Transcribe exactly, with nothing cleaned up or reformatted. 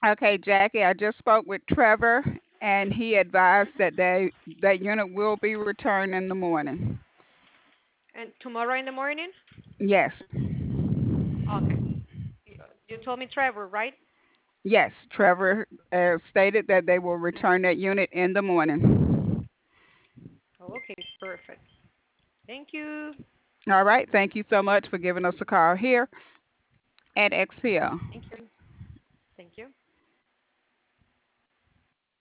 Okay, Jackie, I just spoke with Trevor, and he advised that they that unit will be returned in the morning. And tomorrow in the morning? Yes, Okay. You you told me Trevor, right? yes, Trevor uh, stated that they will return that unit in the morning. Okay, perfect. Thank you. All right, thank you so much for giving us a call here at X P L. Thank you.